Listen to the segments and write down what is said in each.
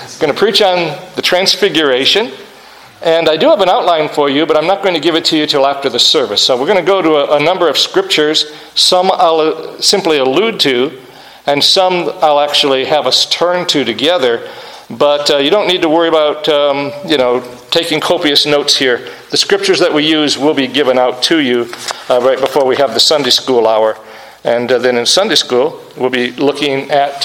going to preach on the Transfiguration. And I do have an outline for you, but I'm not going to give it to you till after the service. So we're going to go to a number of scriptures. Some I'll simply allude to, and some I'll actually have us turn to together. But you don't need to worry about, taking copious notes here. The scriptures that we use will be given out to you right before we have the Sunday school hour. And then in Sunday school, we'll be looking at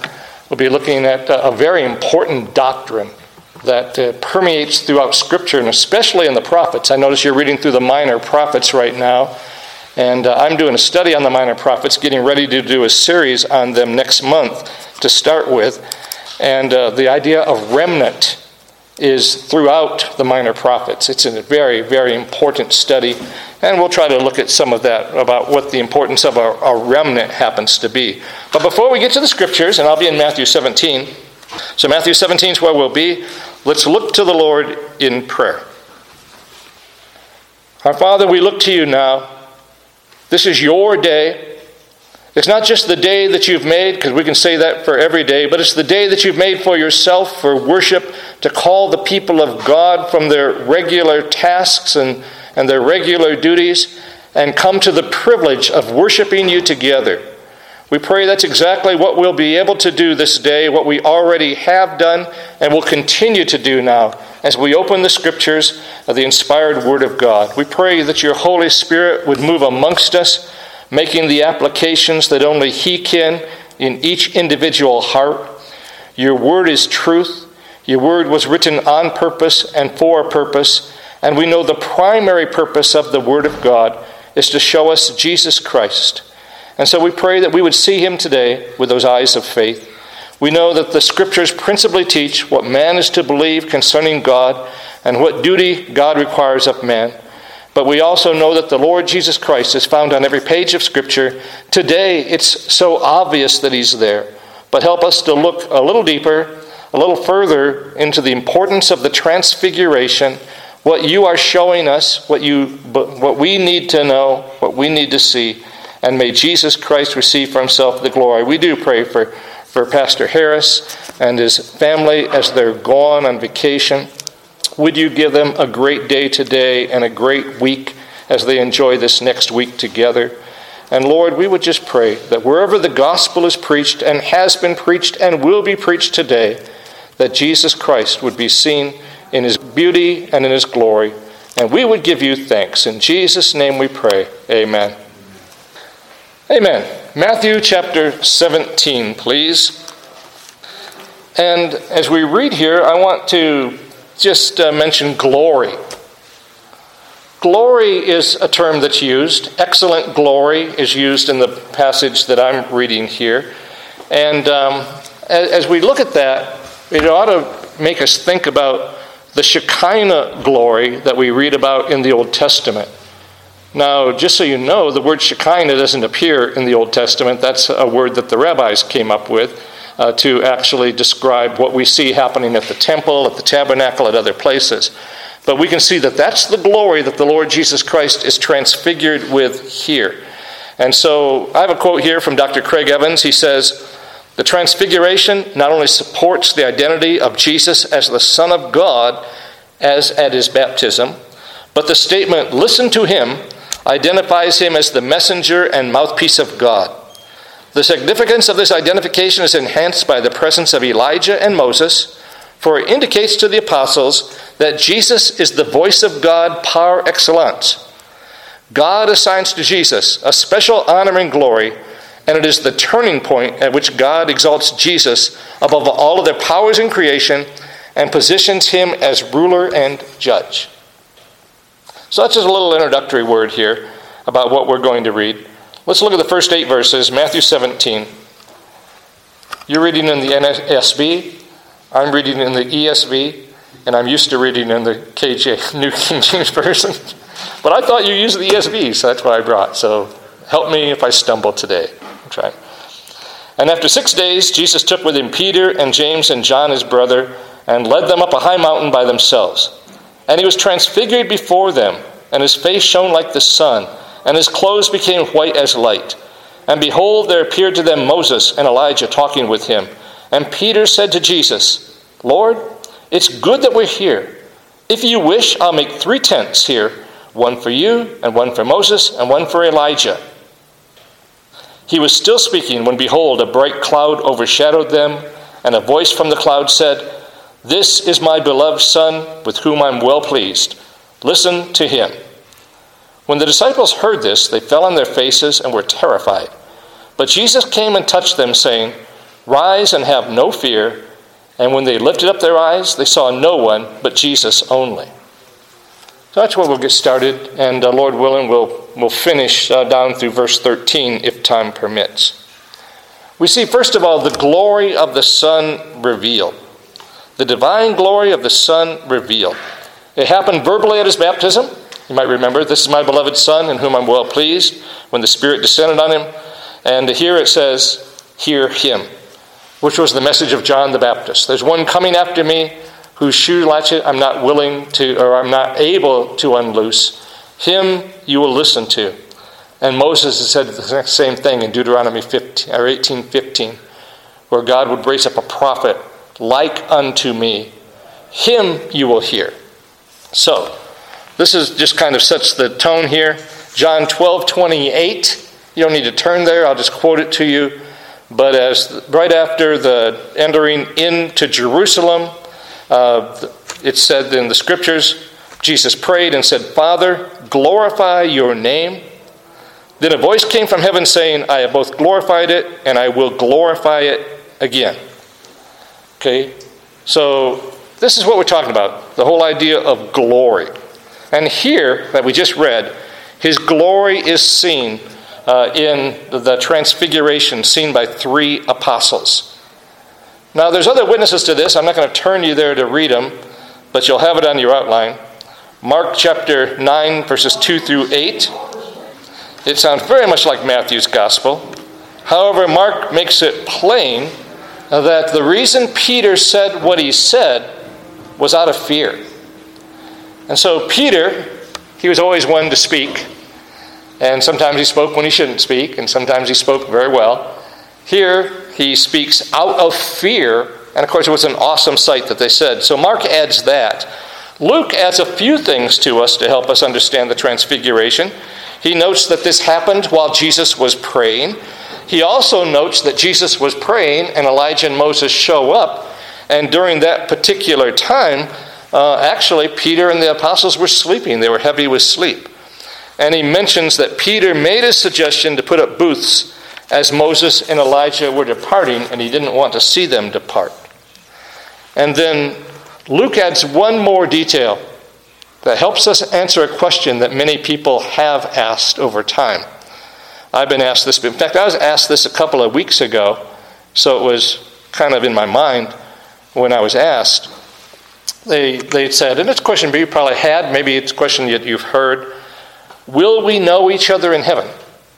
a very important doctrine that permeates throughout Scripture, and especially in the prophets. I notice you're reading through the minor prophets right now, and I'm doing a study on the minor prophets, getting ready to do a series on them next month to start with. And the idea of remnant is throughout the minor prophets. It's a very, very important study, and we'll try to look at some of that, about what the importance of a remnant happens to be. But before we get to the Scriptures, and I'll be in Matthew 17, so Matthew 17 is where we'll be. Let's look to the Lord in prayer. Our Father, we look to you now. This is your day. It's not just the day that you've made, because we can say that for every day, but it's the day that you've made for yourself, for worship, to call the people of God from their regular tasks and their regular duties, and come to the privilege of worshiping you together. We pray that's exactly what we'll be able to do this day, what we already have done and will continue to do now as we open the Scriptures of the inspired Word of God. We pray that your Holy Spirit would move amongst us, making the applications that only He can in each individual heart. Your Word is truth. Your Word was written on purpose and for a purpose, and we know the primary purpose of the Word of God is to show us Jesus Christ. And so we pray that we would see him today with those eyes of faith. We know that the Scriptures principally teach what man is to believe concerning God and what duty God requires of man. But we also know that the Lord Jesus Christ is found on every page of Scripture. Today, it's so obvious that he's there. But help us to look a little deeper, a little further into the importance of the Transfiguration, what you are showing us, what we need to know, what we need to see. And may Jesus Christ receive for himself the glory. We do pray for Pastor Harris and his family as they're gone on vacation. Would you give them a great day today and a great week as they enjoy this next week together? And Lord, we would just pray that wherever the gospel is preached and has been preached and will be preached today, that Jesus Christ would be seen in his beauty and in his glory. And we would give you thanks. In Jesus' name we pray. Amen. Amen. Matthew chapter 17, please. And as we read here, I want to just mention glory. Glory is a term that's used. Excellent glory is used in the passage that I'm reading here. And as we look at that, it ought to make us think about the Shekinah glory that we read about in the Old Testament. Now, just so you know, the word Shekinah doesn't appear in the Old Testament. That's a word that the rabbis came up with to actually describe what we see happening at the temple, at the tabernacle, at other places. But we can see that that's the glory that the Lord Jesus Christ is transfigured with here. And so I have a quote here from Dr. Craig Evans. He says, "The Transfiguration not only supports the identity of Jesus as the Son of God as at his baptism, but the statement, 'Listen to him,' identifies him as the messenger and mouthpiece of God. The significance of this identification is enhanced by the presence of Elijah and Moses, for it indicates to the apostles that Jesus is the voice of God par excellence. God assigns to Jesus a special honor and glory, and it is the turning point at which God exalts Jesus above all other powers in creation and positions him as ruler and judge." So that's just a little introductory word here about what we're going to read. Let's look at the first 8 verses, Matthew 17. You're reading in the NSB, I'm reading in the ESV, and I'm used to reading in the KJ, New King James Version. But I thought you used the ESV, so that's what I brought. So help me if I stumble today. I'll try. "And after 6 days, Jesus took with him Peter and James and John his brother, and led them up a high mountain by themselves. And he was transfigured before them, and his face shone like the sun, and his clothes became white as light. And behold, there appeared to them Moses and Elijah talking with him. And Peter said to Jesus, Lord, it's good that we're here. If you wish, I'll make 3 tents here, one for you, and one for Moses, and one for Elijah." He was still speaking when, behold, a bright cloud overshadowed them, and a voice from the cloud said, "This is my beloved Son, with whom I'm well pleased. Listen to him." When the disciples heard this, they fell on their faces and were terrified. But Jesus came and touched them, saying, "Rise and have no fear." And when they lifted up their eyes, they saw no one but Jesus only. So that's where we'll get started, and Lord willing, we'll finish down through verse 13 if time permits. We see, first of all, the glory of the Son revealed. The divine glory of the Son revealed. It happened verbally at his baptism. You might remember, "This is my beloved Son, in whom I'm well pleased," when the Spirit descended on him. And here it says, "Hear him," which was the message of John the Baptist. "There's one coming after me whose shoe latchet I'm not able to unloose. Him you will listen to." And Moses has said the same thing in Deuteronomy 18:15, where God would raise up a prophet like unto me. Him you will hear. So, this is just kind of sets the tone here. John 12:28. You don't need to turn there. I'll just quote it to you. But right after the entering into Jerusalem, it said in the scriptures, Jesus prayed and said, "Father, glorify your name." Then a voice came from heaven saying, "I have both glorified it and I will glorify it again." Okay, so this is what we're talking about, the whole idea of glory. And here, that we just read, his glory is seen in the transfiguration, seen by 3 apostles. Now, there's other witnesses to this. I'm not going to turn you there to read them, but you'll have it on your outline. Mark chapter 9, verses 2 through 8. It sounds very much like Matthew's gospel. However, Mark makes it plain that the reason Peter said what he said was out of fear. And so Peter, he was always one to speak. And sometimes he spoke when he shouldn't speak, and sometimes he spoke very well. Here, he speaks out of fear, and of course it was an awesome sight that they said. So Mark adds that. Luke adds a few things to us to help us understand the transfiguration. He notes that this happened while Jesus was praying. He also notes that Jesus was praying, and Elijah and Moses show up, and during that particular time, actually Peter and the apostles were sleeping. They were heavy with sleep. And he mentions that Peter made a suggestion to put up booths as Moses and Elijah were departing, and he didn't want to see them depart. And then Luke adds one more detail that helps us answer a question that many people have asked over time. I've been asked this. In fact, I was asked this a couple of weeks ago, so it was kind of in my mind when I was asked. They said, and it's a question you probably had, maybe it's a question that you've heard, will we know each other in heaven?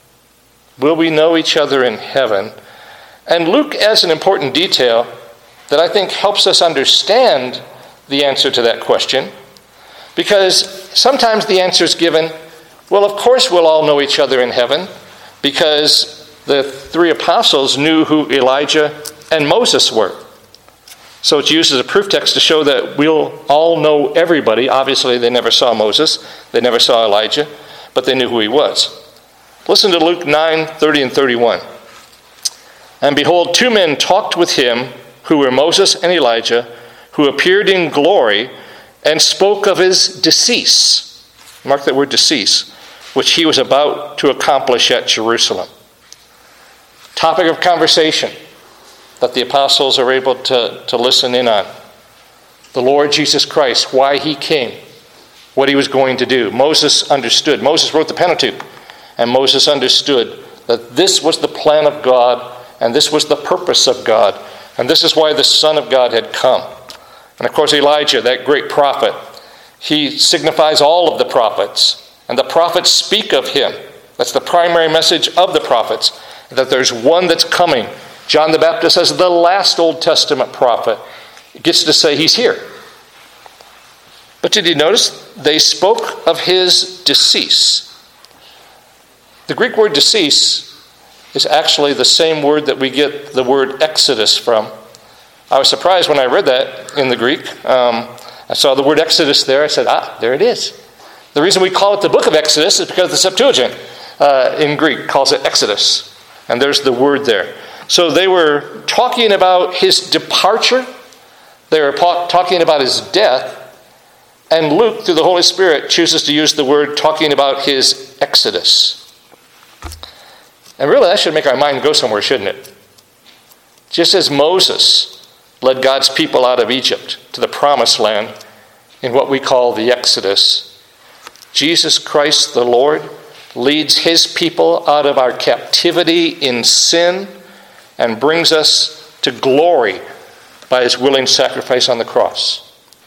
Will we know each other in heaven? And Luke adds an important detail that I think helps us understand the answer to that question, because sometimes the answer is given, well, of course we'll all know each other in heaven, because the 3 apostles knew who Elijah and Moses were. So it's used as a proof text to show that we'll all know everybody. Obviously, they never saw Moses, they never saw Elijah, but they knew who he was. Listen to Luke 9:30 and 31. "And behold, 2 men talked with him, who were Moses and Elijah, who appeared in glory and spoke of his decease." Mark that word, decease, which he was about to accomplish at Jerusalem. Topic of conversation that the apostles are able to listen in on. The Lord Jesus Christ, why he came, what he was going to do. Moses understood. Moses wrote the Pentateuch, and Moses understood that this was the plan of God, and this was the purpose of God, and this is why the Son of God had come. And of course Elijah, that great prophet, he signifies all of the prophets, and the prophets speak of him. That's the primary message of the prophets, that there's one that's coming. John the Baptist, as the last Old Testament prophet, gets to say he's here. But did you notice? They spoke of his decease. The Greek word decease is actually the same word that we get the word Exodus from. I was surprised when I read that in the Greek. I saw the word Exodus there. I said, there it is. The reason we call it the book of Exodus is because the Septuagint in Greek calls it Exodus. And there's the word there. So they were talking about his departure. They were talking about his death. And Luke, through the Holy Spirit, chooses to use the word talking about his exodus. And really, that should make our mind go somewhere, shouldn't it? Just as Moses led God's people out of Egypt to the promised land in what we call the Exodus, Jesus Christ the Lord leads his people out of our captivity in sin and brings us to glory by his willing sacrifice on the cross.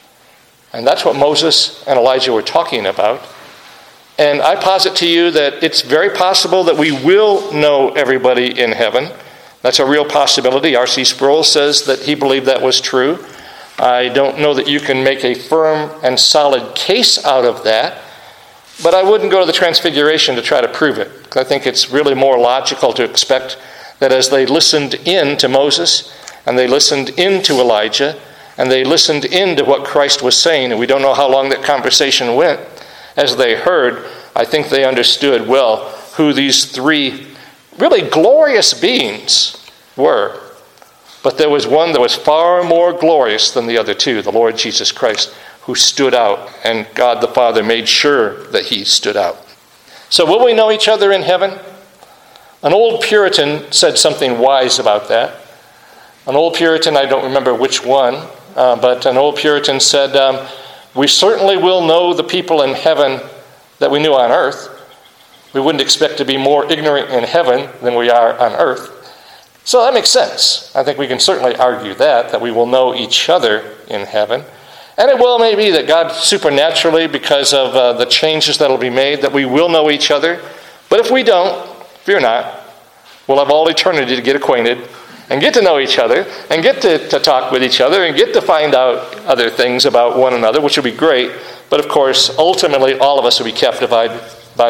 And that's what Moses and Elijah were talking about. And I posit to you that it's very possible that we will know everybody in heaven. That's a real possibility. R.C. Sproul says that he believed that was true. I don't know that you can make a firm and solid case out of that, but I wouldn't go to the Transfiguration to try to prove it. I think it's really more logical to expect that as they listened in to Moses, and they listened in to Elijah, and they listened in to what Christ was saying, and we don't know how long that conversation went, as they heard, I think they understood well who these three really glorious beings were. But there was one that was far more glorious than the other two, the Lord Jesus Christ, who stood out, and God the Father made sure that he stood out. So will we know each other in heaven? An old Puritan said something wise about that. An old Puritan, I don't remember which one, but an old Puritan said, we certainly will know the people in heaven that we knew on earth. We wouldn't expect to be more ignorant in heaven than we are on earth. So that makes sense. I think we can certainly argue that we will know each other in heaven. And it well may be that God supernaturally, because of the changes that will be made, that we will know each other. But if we don't, fear not. We'll have all eternity to get acquainted and get to know each other and get to talk with each other and get to find out other things about one another, which will be great. But of course, ultimately, all of us will be captivated by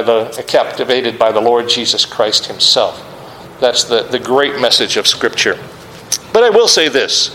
the Lord Jesus Christ himself. That's the great message of Scripture. But I will say this.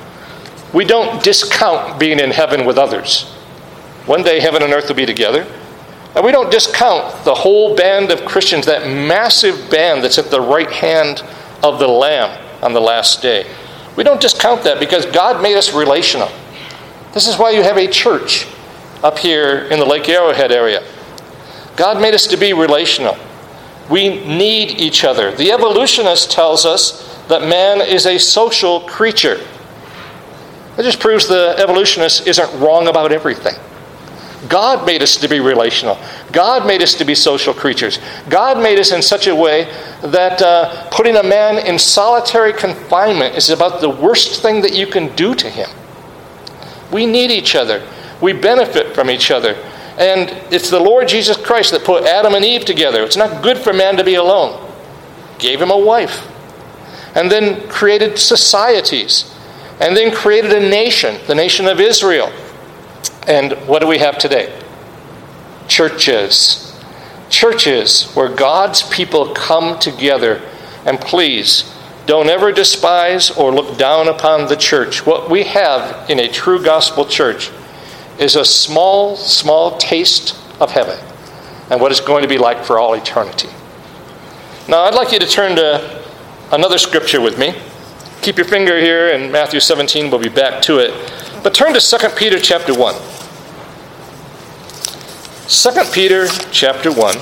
We don't discount being in heaven with others. One day heaven and earth will be together. And we don't discount the whole band of Christians, that massive band that's at the right hand of the Lamb on the last day. We don't discount that because God made us relational. This is why you have a church up here in the Lake Arrowhead area. God made us to be relational. We need each other. The evolutionist tells us that man is a social creature. That just proves the evolutionist isn't wrong about everything. God made us to be relational. God made us to be social creatures. God made us in such a way that putting a man in solitary confinement is about the worst thing that you can do to him. We need each other. We benefit from each other. And it's the Lord Jesus Christ that put Adam and Eve together. It's not good for man to be alone. Gave him a wife. And then created societies. And then created a nation, the nation of Israel. And what do we have today? Churches. Churches where God's people come together. And please, don't ever despise or look down upon the church. What we have in a true gospel church is a small, small taste of heaven and what it's going to be like for all eternity. Now, I'd like you to turn to another scripture with me. Keep your finger here in Matthew 17. We'll be back to it. But turn to 2 Peter chapter 1. 2 Peter chapter 1.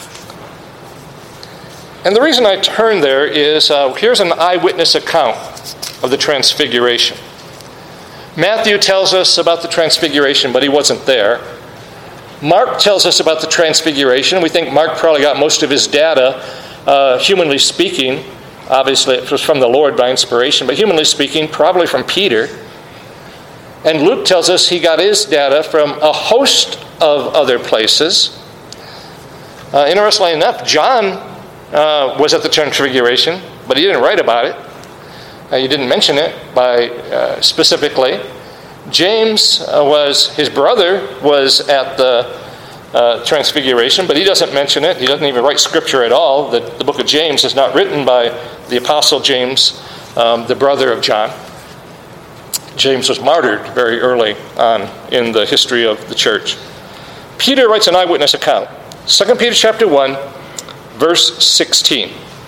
And the reason I turn there is here's an eyewitness account of the Transfiguration. Matthew tells us about the Transfiguration, but he wasn't there. Mark tells us about the Transfiguration. We think Mark probably got most of his data, humanly speaking. Obviously, it was from the Lord by inspiration, but humanly speaking, probably from Peter. And Luke tells us he got his data from a host of other places. Interestingly enough, John was at the Transfiguration, but he didn't write about it. He didn't mention it specifically. James his brother was at the Transfiguration, but he doesn't mention it. He doesn't even write scripture at all. The book of James is not written by the Apostle James, the brother of John. James was martyred very early on in the history of the church. Peter writes an eyewitness account. 2 Peter chapter 1, verse 16.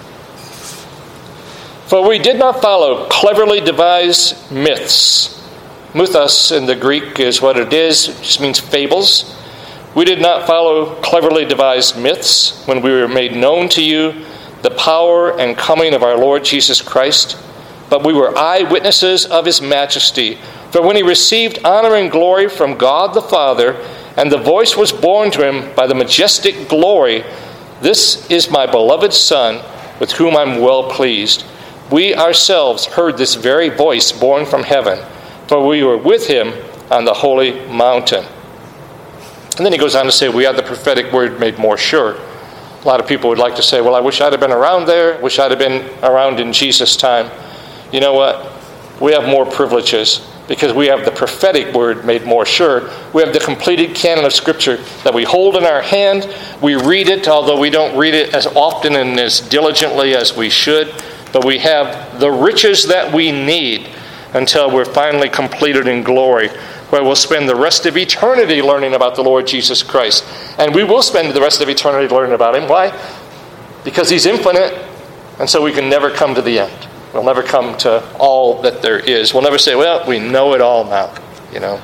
For we did not follow cleverly devised myths. Mythos in the Greek is what it is. It just means fables. We did not follow cleverly devised myths when we were made known to you the power and coming of our Lord Jesus Christ, but we were eyewitnesses of his majesty. For when he received honor and glory from God the Father, and the voice was borne to him by the majestic glory, "This is my beloved Son, with whom I'm well pleased." We ourselves heard this very voice borne from heaven, for we were with him on the holy mountain. And then he goes on to say, we have the prophetic word made more sure. A lot of people would like to say, well, I wish I'd have been around there. Wish I'd have been around in Jesus' time. You know what? We have more privileges because we have the prophetic word made more sure. We have the completed canon of Scripture that we hold in our hand. We read it, although we don't read it as often and as diligently as we should. But we have the riches that we need until we're finally completed in glory, where we'll spend the rest of eternity learning about the Lord Jesus Christ. And we will spend the rest of eternity learning about him. Why? Because he's infinite, and so we can never come to the end. We'll never come to all that there is. We'll never say, well, we know it all now. You know.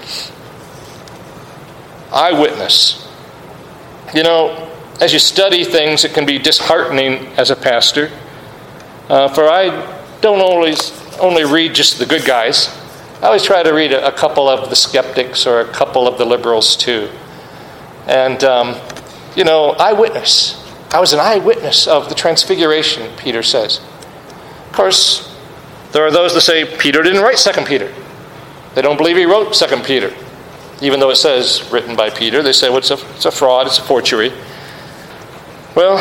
Eyewitness. You know, as you study things, it can be disheartening as a pastor. For I don't only read just the good guys. I always try to read a couple of the skeptics or a couple of the liberals too. And, eyewitness. I was an eyewitness of the transfiguration, Peter says. Of course, there are those that say Peter didn't write 2 Peter. They don't believe he wrote 2 Peter. Even though it says written by Peter, they say, well, it's a fraud, it's a forgery. Well,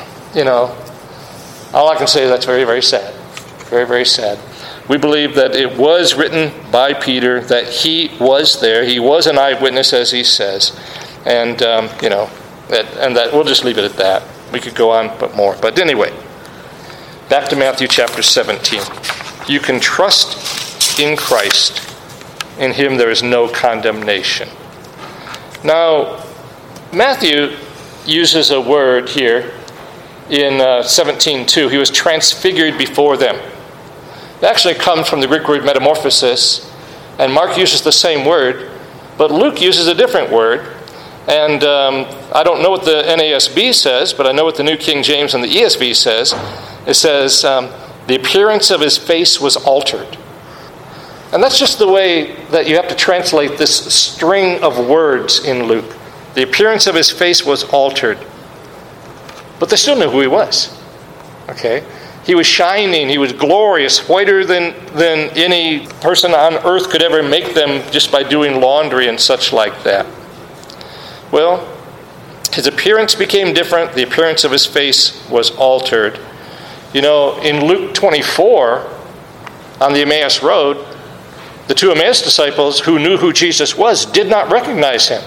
all I can say is that's very, very sad. Very, very sad. We believe that it was written by Peter, that he was there. He was an eyewitness, as he says. And, that we'll just leave it at that. We could go on, but more. But anyway, back to Matthew chapter 17. You can trust in Christ. In him there is no condemnation. Now, Matthew uses a word here in 17:2. He was transfigured before them. It actually comes from the Greek word metamorphosis, and Mark uses the same word, but Luke uses a different word. And I don't know what the NASB says, but I know what the New King James and the ESV says. It says, the appearance of his face was altered. And that's just the way that you have to translate this string of words in Luke. The appearance of his face was altered. But they still knew who he was. Okay? He was shining. He was glorious, whiter than any person on earth could ever make them just by doing laundry and such like that. Well, his appearance became different. The appearance of his face was altered. In Luke 24, on the Emmaus Road, the two Emmaus disciples who knew who Jesus was did not recognize him.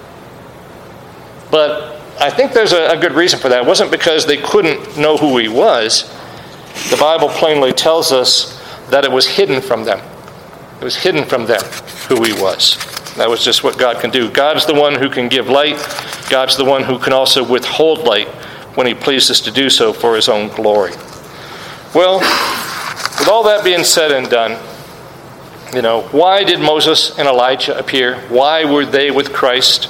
But I think there's a good reason for that. It wasn't because they couldn't know who he was. The Bible plainly tells us that it was hidden from them. It was hidden from them who he was. That was just what God can do. God's the one who can give light. God's the one who can also withhold light when he pleases to do so for his own glory. Well, with all that being said and done, why did Moses and Elijah appear? Why were they with Christ?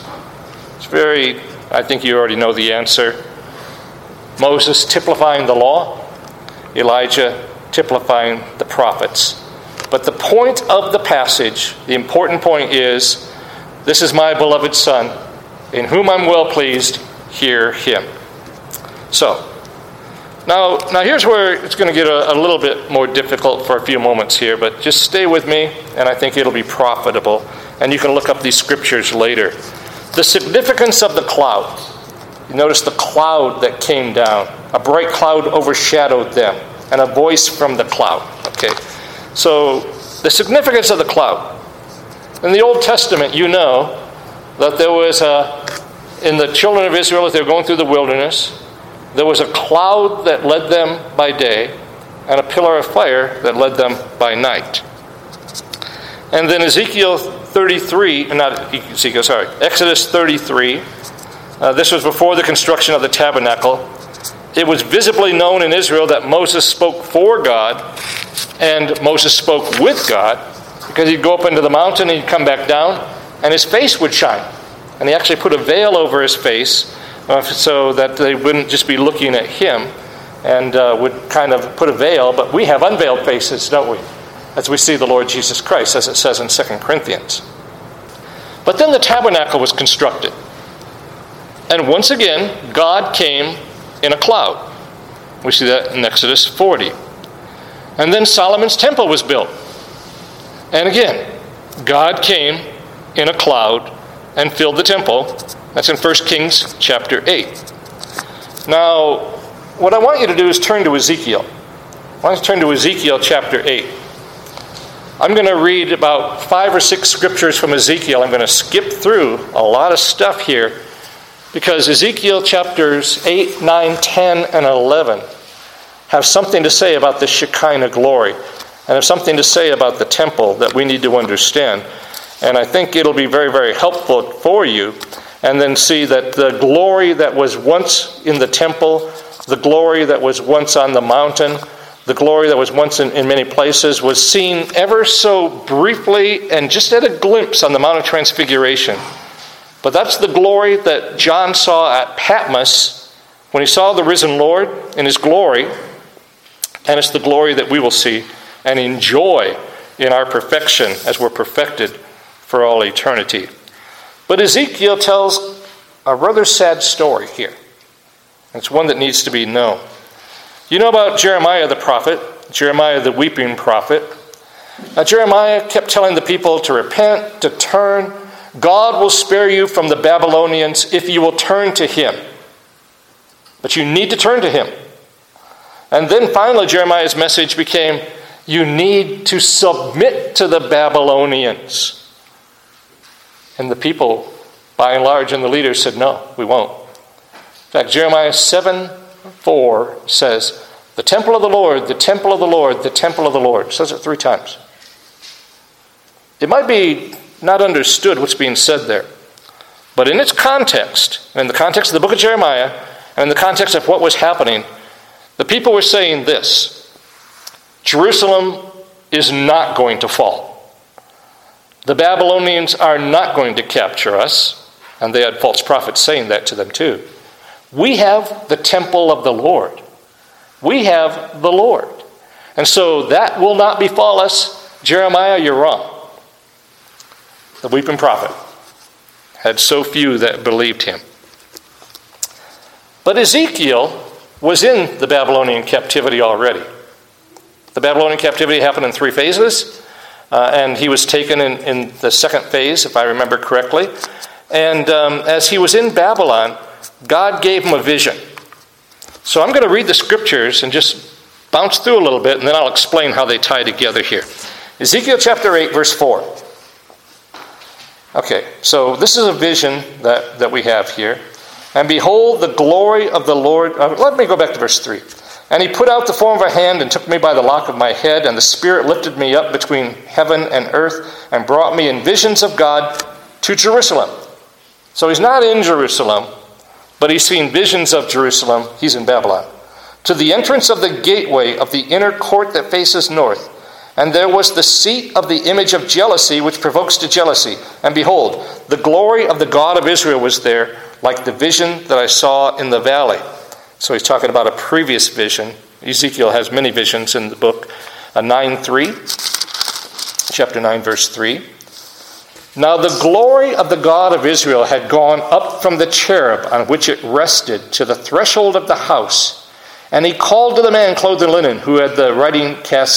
I think you already know the answer. Moses typifying the law, Elijah typifying the prophets. But the point of the passage, the important point is, this is my beloved Son, in whom I'm well pleased, hear him. So, now here's where it's going to get a little bit more difficult for a few moments here, but just stay with me, and I think it'll be profitable. And you can look up these scriptures later. The significance of the cloud. You notice the cloud that came down. A bright cloud overshadowed them, and a voice from the cloud. Okay, so the significance of the cloud. In the Old Testament, you know that there was in the children of Israel, as they were going through the wilderness, there was a cloud that led them by day and a pillar of fire that led them by night. And then Exodus 33. This was before the construction of the tabernacle. It was visibly known in Israel that Moses spoke for God and Moses spoke with God, because he'd go up into the mountain and he'd come back down and his face would shine. And he actually put a veil over his face so that they wouldn't just be looking at him, and would kind of put a veil. But we have unveiled faces, don't we? As we see the Lord Jesus Christ, as it says in 2 Corinthians. But then the tabernacle was constructed. And once again, God came in a cloud. We see that in Exodus 40. And then Solomon's temple was built. And again, God came in a cloud and filled the temple. That's in 1 Kings chapter 8. Now, what I want you to do is turn to Ezekiel. I want you to turn to Ezekiel chapter 8. I'm going to read about 5 or 6 scriptures from Ezekiel. I'm going to skip through a lot of stuff here, because Ezekiel chapters 8, 9, 10, and 11 have something to say about the Shekinah glory, and have something to say about the temple that we need to understand. And I think it'll be very, very helpful for you. And then see that the glory that was once in the temple, the glory that was once on the mountain, the glory that was once in many places, was seen ever so briefly and just at a glimpse on the Mount of Transfiguration. But that's the glory that John saw at Patmos when he saw the risen Lord in his glory. And it's the glory that we will see and enjoy in our perfection as we're perfected for all eternity. But Ezekiel tells a rather sad story here. It's one that needs to be known. You know about Jeremiah the prophet, Jeremiah the weeping prophet. Jeremiah kept telling the people to repent, to turn. God will spare you from the Babylonians if you will turn to him. But you need to turn to him. And then finally Jeremiah's message became, you need to submit to the Babylonians. And the people, by and large, and the leaders said, no, we won't. In fact, Jeremiah 7:4 says, the temple of the Lord, the temple of the Lord, the temple of the Lord. It says it 3 times. It might be not understood what's being said there. But in its context, in the context of the book of Jeremiah, and in the context of what was happening, the people were saying this: Jerusalem is not going to fall. The Babylonians are not going to capture us. And they had false prophets saying that to them too. We have the temple of the Lord. We have the Lord. And so that will not befall us. Jeremiah, you're wrong. The weeping prophet had so few that believed him. But Ezekiel was in the Babylonian captivity already. The Babylonian captivity happened in 3 phases. And he was taken in the 2nd phase, if I remember correctly. And as he was in Babylon, God gave him a vision. So I'm going to read the scriptures and just bounce through a little bit, and then I'll explain how they tie together here. Ezekiel chapter 8, verse 4. Okay, so this is a vision that we have here. And behold, the glory of the Lord... let me go back to verse 3. And he put out the form of a hand and took me by the lock of my head, and the Spirit lifted me up between heaven and earth and brought me in visions of God to Jerusalem. So he's not in Jerusalem, but he's seen visions of Jerusalem. He's in Babylon. To the entrance of the gateway of the inner court that faces north. And there was the seat of the image of jealousy, which provokes to jealousy. And behold, the glory of the God of Israel was there, like the vision that I saw in the valley. So he's talking about a previous vision. Ezekiel has many visions in the book. 9:3, chapter 9, verse 3. Now the glory of the God of Israel had gone up from the cherub on which it rested to the threshold of the house. And he called to the man clothed in linen, who had the writing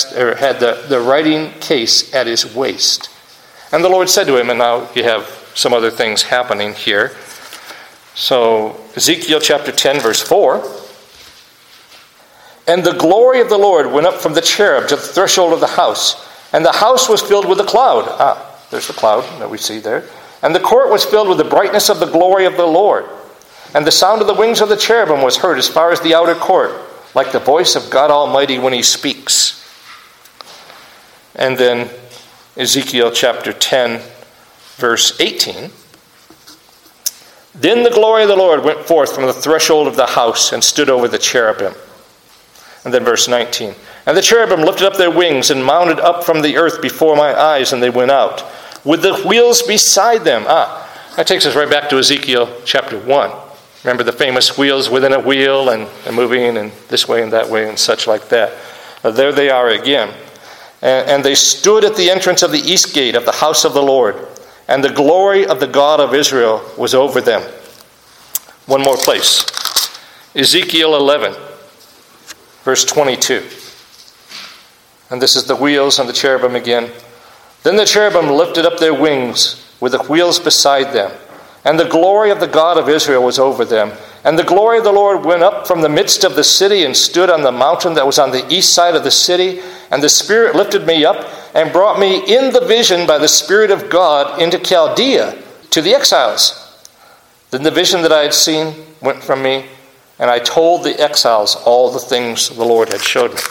case at his waist. And the Lord said to him, and now you have some other things happening here. So Ezekiel chapter 10, verse 4. And the glory of the Lord went up from the cherub to the threshold of the house, and the house was filled with a cloud. There's the cloud that we see there. And the court was filled with the brightness of the glory of the Lord. And the sound of the wings of the cherubim was heard as far as the outer court, like the voice of God Almighty when he speaks. And then Ezekiel chapter 10, verse 18. Then the glory of the Lord went forth from the threshold of the house and stood over the cherubim. And then verse 19. And the cherubim lifted up their wings and mounted up from the earth before my eyes, and they went out, with the wheels beside them. That takes us right back to Ezekiel chapter 1. Remember the famous wheels within a wheel and moving and this way and that way and such like that. There they are again. And they stood at the entrance of the east gate of the house of the Lord, and the glory of the God of Israel was over them. One more place. Ezekiel 11, verse 22. And this is the wheels and the cherubim again. Then the cherubim lifted up their wings with the wheels beside them, and the glory of the God of Israel was over them. And the glory of the Lord went up from the midst of the city and stood on the mountain that was on the east side of the city. And the Spirit lifted me up and brought me in the vision by the Spirit of God into Chaldea to the exiles. Then the vision that I had seen went from me, and I told the exiles all the things the Lord had showed me.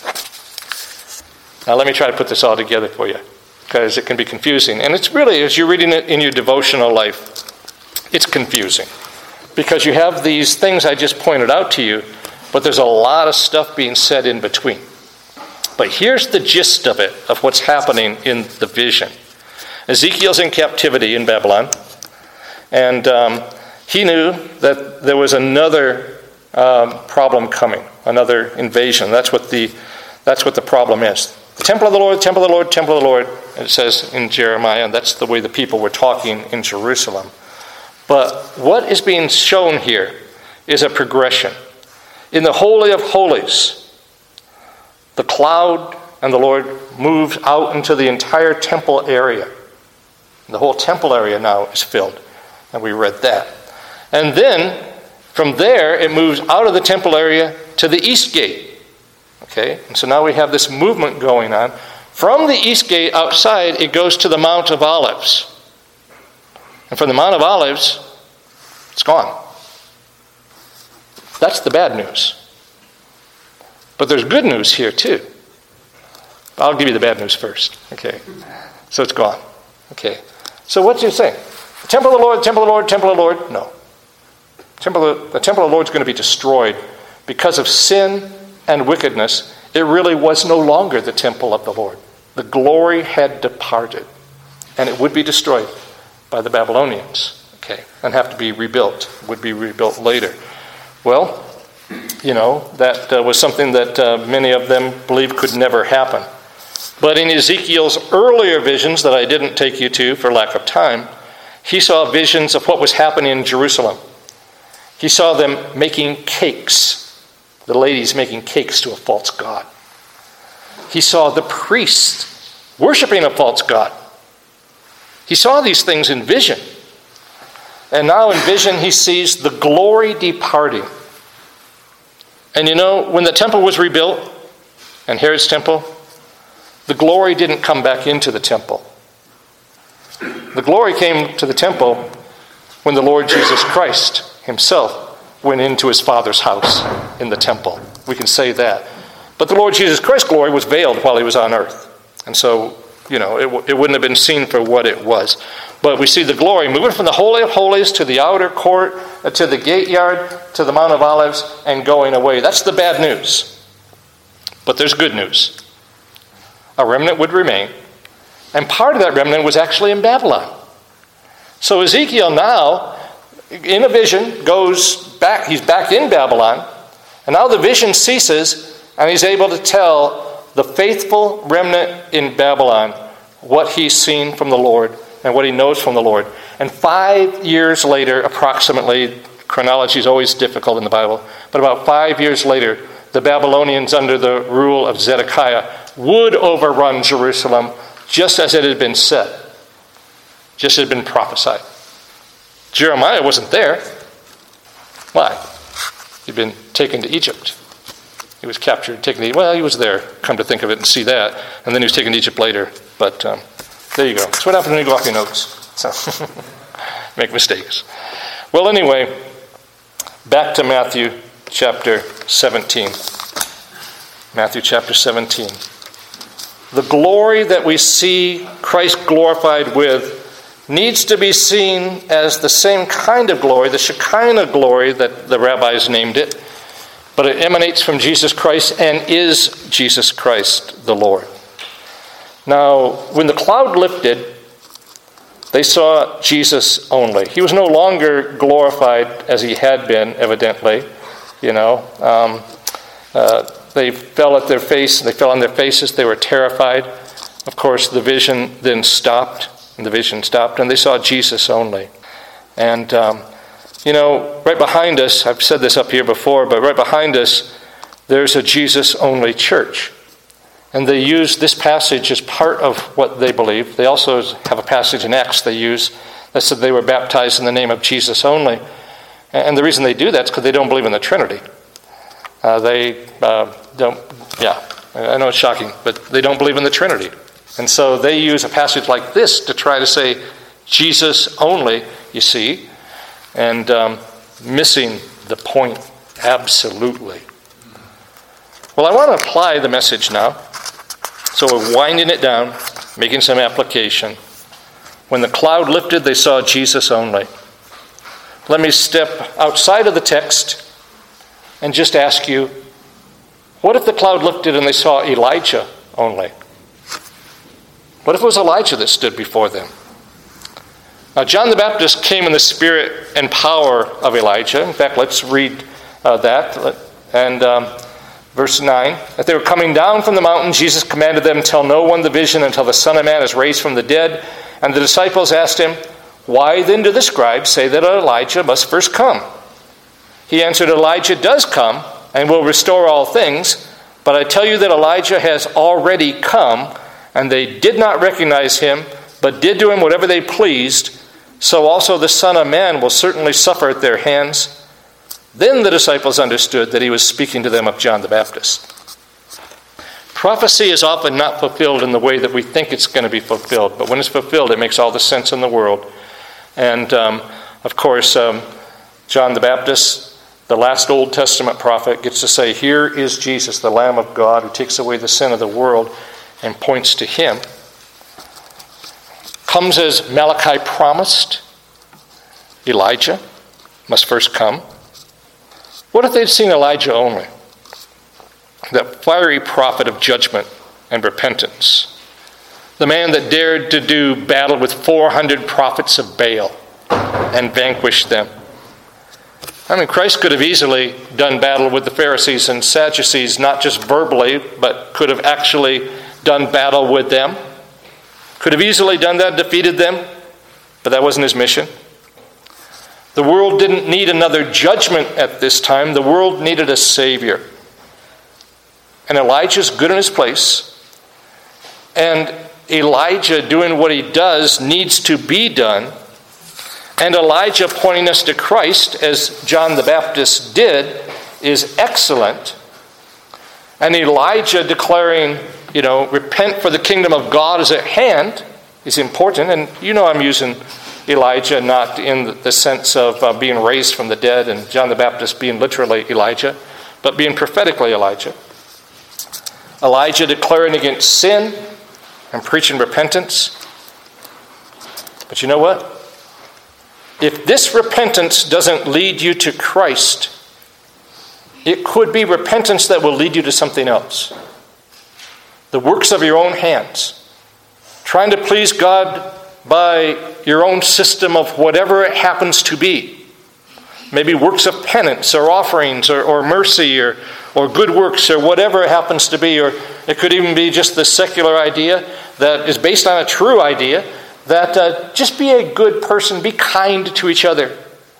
Now let me try to put this all together for you, because it can be confusing. And it's really, as you're reading it in your devotional life, it's confusing. Because you have these things I just pointed out to you, but there's a lot of stuff being said in between. But here's the gist of it, of what's happening in the vision. Ezekiel's in captivity in Babylon, and he knew that there was another problem coming, another invasion. That's what the problem is. The temple of the Lord, temple of the Lord, temple of the Lord, it says in Jeremiah, and that's the way the people were talking in Jerusalem. But what is being shown here is a progression. In the Holy of Holies, the cloud and the Lord moved out into the entire temple area. The whole temple area now is filled. And we read that. And then, from there, it moves out of the temple area to the east gate. Okay? And so now we have this movement going on. From the east gate outside, it goes to the Mount of Olives. And from the Mount of Olives, it's gone. That's the bad news. But there's good news here too. I'll give you the bad news first. Okay. So it's gone. Okay. So what do you say? The temple of the Lord, temple of the Lord, temple of the Lord? No. The temple of the Lord is going to be destroyed because of sin and wickedness. It really was no longer the temple of the Lord. The glory had departed, and it would be destroyed by the Babylonians. Okay, and have to be rebuilt. Would be rebuilt later. Well, that was something that many of them believed could never happen. But in Ezekiel's earlier visions that I didn't take you to for lack of time, he saw visions of what was happening in Jerusalem. He saw them making cakes, the ladies making cakes to a false god. He saw the priests worshiping a false god. He saw these things in vision. And now in vision he sees the glory departing. And when the temple was rebuilt, and Herod's temple, the glory didn't come back into the temple. The glory came to the temple when the Lord Jesus Christ himself went into his Father's house in the temple. We can say that. But the Lord Jesus Christ's glory was veiled while he was on earth. And so, it wouldn't have been seen for what it was. But we see the glory moving from the Holy of Holies to the outer court, to the gate yard, to the Mount of Olives, and going away. That's the bad news. But there's good news. A remnant would remain. And part of that remnant was actually in Babylon. So Ezekiel now, in a vision, goes back. He's back in Babylon. And now the vision ceases, and he's able to tell the faithful remnant in Babylon what he's seen from the Lord and what he knows from the Lord. And 5 years later, approximately, chronology is always difficult in the Bible, but about 5 years later, the Babylonians under the rule of Zedekiah would overrun Jerusalem just as it had been said, just as it had been prophesied. Jeremiah wasn't there. Why? He'd been taken to Egypt. He was captured, taken to Egypt. Well, he was there, come to think of it and see that. And then he was taken to Egypt later. But there you go. That's what happens when you go off your notes. So make mistakes. Well, anyway, back to Matthew chapter 17. Matthew chapter 17. the glory that we see Christ glorified with needs to be seen as the same kind of glory, the Shekinah glory that the rabbis named it, but it emanates from Jesus Christ and is Jesus Christ the Lord. Now, when the cloud lifted, they saw Jesus only. He was no longer glorified as he had been, evidently. They fell at their face. They fell on their faces. They were terrified. Of course, the vision then stopped. And the vision stopped, and they saw Jesus only. And, right behind us, I've said this up here before, but right behind us, there's a Jesus-only church. And they use this passage as part of what they believe. They also have a passage in Acts they use that said they were baptized in the name of Jesus only. And the reason they do that is because they don't believe in the Trinity. They don't, I know it's shocking, but they don't believe in the Trinity. And so they use a passage like this to try to say Jesus only, you see, and missing the point absolutely. Well, I want to apply the message now. So we're winding it down, making some application. When the cloud lifted, they saw Jesus only. Let me step outside of the text and just ask you, what if the cloud lifted and they saw Elijah only? What if it was Elijah that stood before them? Now, John the Baptist came in the spirit and power of Elijah. In fact, let's read that. And verse 9. As they were coming down from the mountain, Jesus commanded them, "Tell no one the vision until the Son of Man is raised from the dead." And the disciples asked him, "Why then do the scribes say that Elijah must first come?" He answered, "Elijah does come and will restore all things. But I tell you that Elijah has already come, and they did not recognize him, but did to him whatever they pleased. So also the Son of Man will certainly suffer at their hands." Then the disciples understood that he was speaking to them of John the Baptist. Prophecy is often not fulfilled in the way that we think it's going to be fulfilled. But when it's fulfilled, it makes all the sense in the world. And, of course, John the Baptist, the last Old Testament prophet, gets to say, "Here is Jesus, the Lamb of God, who takes away the sin of the world," and points to him. Comes as Malachi promised. Elijah must first come. What if they'd seen Elijah only? That fiery prophet of judgment and repentance. The man that dared to do battle with 400 prophets of Baal and vanquish them. I mean, Christ could have easily done battle with the Pharisees and Sadducees, not just verbally, but could have actually done battle with them. Could have easily done that, defeated them, but that wasn't his mission. The world didn't need another judgment at this time. The world needed a Savior. And Elijah's good in his place. And Elijah doing what he does needs to be done. And Elijah pointing us to Christ, as John the Baptist did, is excellent. And Elijah declaring, repent for the kingdom of God is at hand is important. And I'm using Elijah not in the sense of being raised from the dead and John the Baptist being literally Elijah, but being prophetically Elijah. Elijah declaring against sin and preaching repentance. But you know what? If this repentance doesn't lead you to Christ, it could be repentance that will lead you to something else. The works of your own hands. Trying to please God by your own system of whatever it happens to be. Maybe works of penance or offerings or mercy or good works or whatever it happens to be. Or it could even be just the secular idea that is based on a true idea that just be a good person, be kind to each other.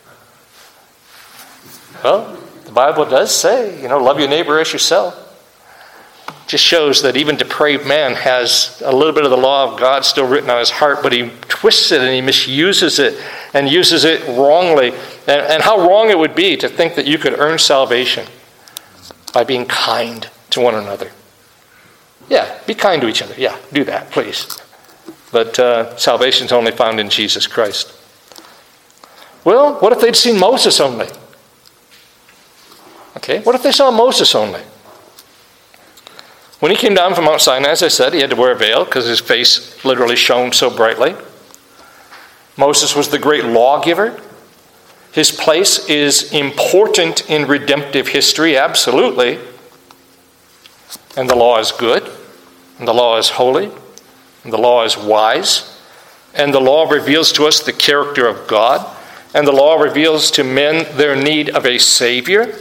Well, the Bible does say, love your neighbor as yourself. Just shows that even depraved man has a little bit of the law of God still written on his heart, but he twists it and he misuses it and uses it wrongly. And how wrong it would be to think that you could earn salvation by being kind to one another. Yeah, be kind to each other. Yeah, do that, please. But salvation is only found in Jesus Christ. Well, what if they'd seen Moses only? Okay, what if they saw Moses only? When he came down from Mount Sinai, as I said, he had to wear a veil because his face literally shone so brightly. Moses was the great lawgiver. His place is important in redemptive history, absolutely. And the law is good, and the law is holy, and the law is wise, and the law reveals to us the character of God, and the law reveals to men their need of a Savior.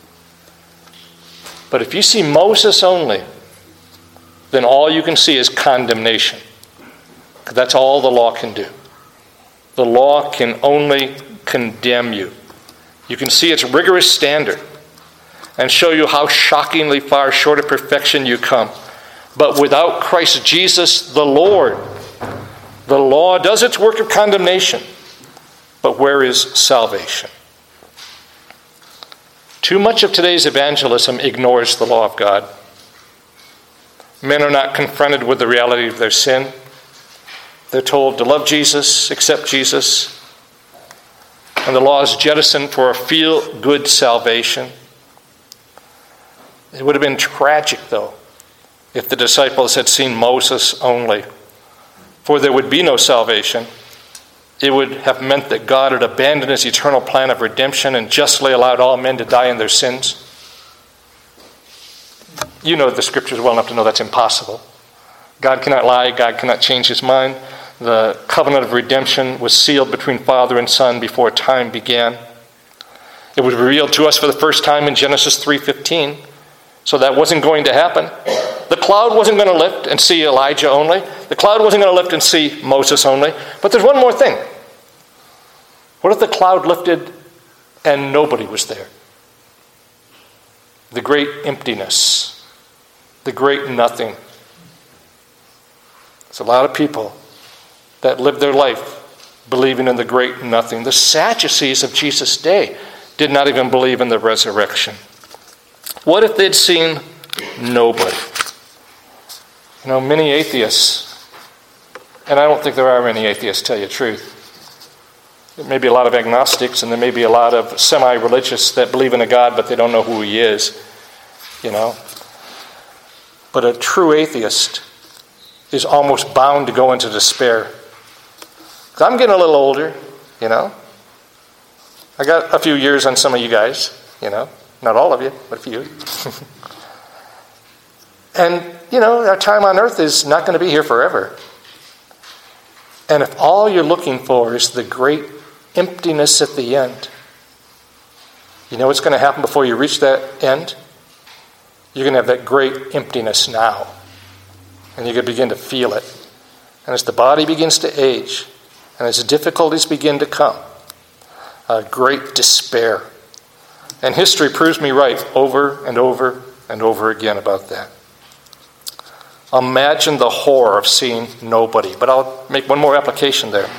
But if you see Moses only, then all you can see is condemnation. That's all the law can do. The law can only condemn you. You can see its rigorous standard and show you how shockingly far short of perfection you come. But without Christ Jesus the Lord, the law does its work of condemnation. But where is salvation? Too much of today's evangelism ignores the law of God. Men are not confronted with the reality of their sin. They're told to love Jesus, accept Jesus, and the law is jettisoned for a feel-good salvation. It would have been tragic, though, if the disciples had seen Moses only, for there would be no salvation. It would have meant that God had abandoned his eternal plan of redemption and justly allowed all men to die in their sins. You know the scriptures well enough to know that's impossible. God cannot lie. God cannot change his mind. The covenant of redemption was sealed between Father and Son before time began. It was revealed to us for the first time in Genesis 3:15. So that wasn't going to happen. The cloud wasn't going to lift and see Elijah only. The cloud wasn't going to lift and see Moses only. But there's one more thing. What if the cloud lifted and nobody was there? The great emptiness. The great nothing. There's a lot of people that live their life believing in the great nothing. The Sadducees of Jesus' day did not even believe in the resurrection. What if they'd seen nobody? You know, many atheists, and I don't think there are many atheists, tell you the truth. There may be a lot of agnostics, and there may be a lot of semi-religious that believe in a God, but they don't know who he is, you know. But a true atheist is almost bound to go into despair. 'Cause I'm getting a little older, you know. I got a few years on some of you guys, you know. Not all of you, but a few. And, you know, our time on earth is not going to be here forever. And if all you're looking for is the great emptiness at the end, you know what's going to happen before you reach that end? You're going to have that great emptiness now. And you're going to begin to feel it. And as the body begins to age, and as difficulties begin to come, a great despair. And history proves me right over and over and over again about that. Imagine the horror of seeing nobody. But I'll make one more application there.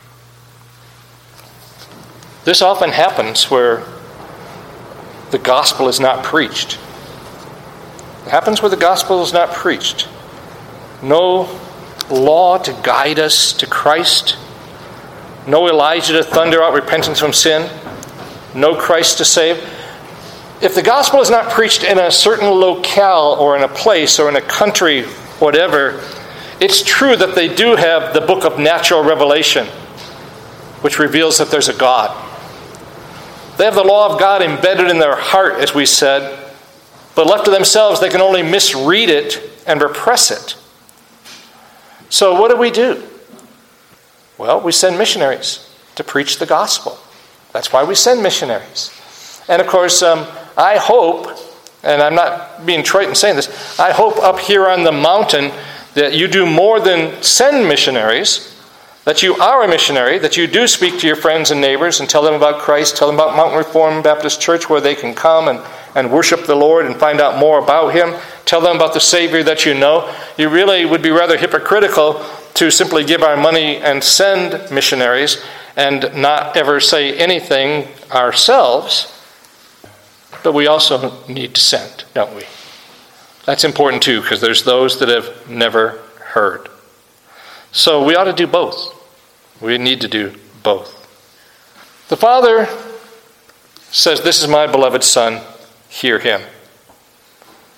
This often happens where the gospel is not preached. It happens where the gospel is not preached. No law to guide us to Christ. No Elijah to thunder out repentance from sin. No Christ to save. If the gospel is not preached in a certain locale or in a place or in a country, whatever, it's true that they do have the book of natural revelation, which reveals that there's a God. They have the law of God embedded in their heart, as we said, but left to themselves, they can only misread it and repress it. So what do? Well, we send missionaries to preach the gospel. That's why we send missionaries. And of course, I hope, and I'm not being trite in saying this, I hope up here on the mountain that you do more than send missionaries, that you are a missionary, that you do speak to your friends and neighbors and tell them about Christ, tell them about Mountain Reformed Baptist Church where they can come and worship the Lord and find out more about him. Tell them about the Savior that you know. You really would be rather hypocritical to simply give our money and send missionaries and not ever say anything ourselves. But we also need to send, don't we? That's important too, because there's those that have never heard. So we ought to do both. We need to do both. The Father says, "This is my beloved Son, hear him."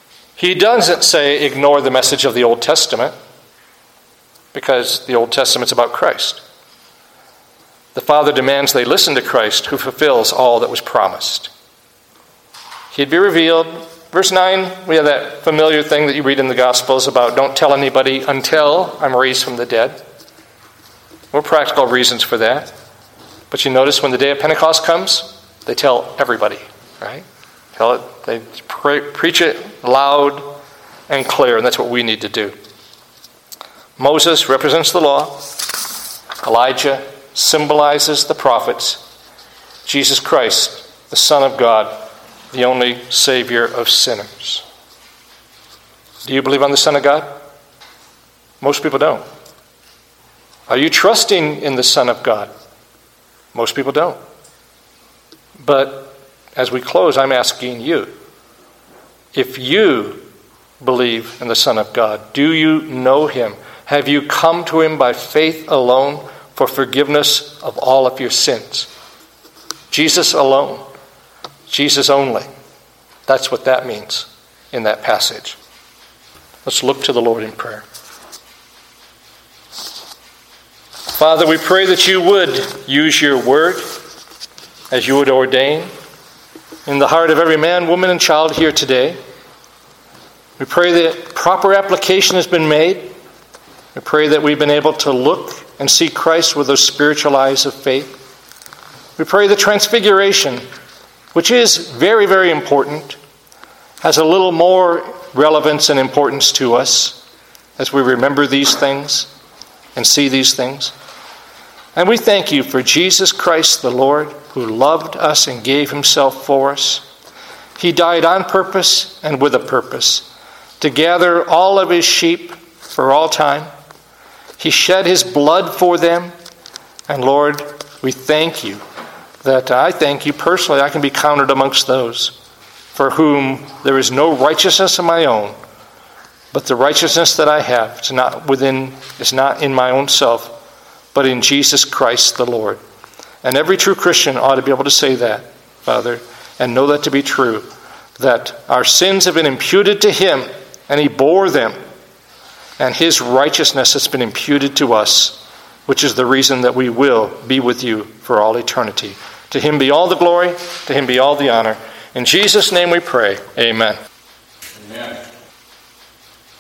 He doesn't say ignore the message of the Old Testament, because the Old Testament's about Christ. The Father demands they listen to Christ, who fulfills all that was promised. He'd be revealed. Verse 9, we have that familiar thing that you read in the Gospels about don't tell anybody until I'm raised from the dead. More practical reasons for that. But you notice when the day of Pentecost comes, they tell everybody, right? Tell it. They preach it loud and clear, and that's what we need to do. Moses represents the law. Elijah symbolizes the prophets. Jesus Christ, the Son of God, the only Savior of sinners. Do you believe on the Son of God? Most people don't. Are you trusting in the Son of God? Most people don't. But as we close, I'm asking you, if you believe in the Son of God, do you know him? Have you come to him by faith alone for forgiveness of all of your sins? Jesus alone. Jesus only. That's what that means in that passage. Let's look to the Lord in prayer. Father, we pray that you would use your word as you would ordain in the heart of every man, woman, and child here today. We pray that proper application has been made. We pray that we've been able to look and see Christ with those spiritual eyes of faith. We pray the transfiguration, which is very, very important, has a little more relevance and importance to us as we remember these things and see these things. And we thank you for Jesus Christ the Lord, who loved us and gave himself for us. He died on purpose and with a purpose, to gather all of his sheep for all time. He shed his blood for them. And Lord, we thank you that I thank you personally, I can be counted amongst those for whom there is no righteousness of my own, but the righteousness that I have is not in my own self, but in Jesus Christ the Lord. And every true Christian ought to be able to say that, Father, and know that to be true, that our sins have been imputed to him, and he bore them, and his righteousness has been imputed to us, which is the reason that we will be with you for all eternity. To him be all the glory, to him be all the honor. In Jesus' name we pray, amen. Amen.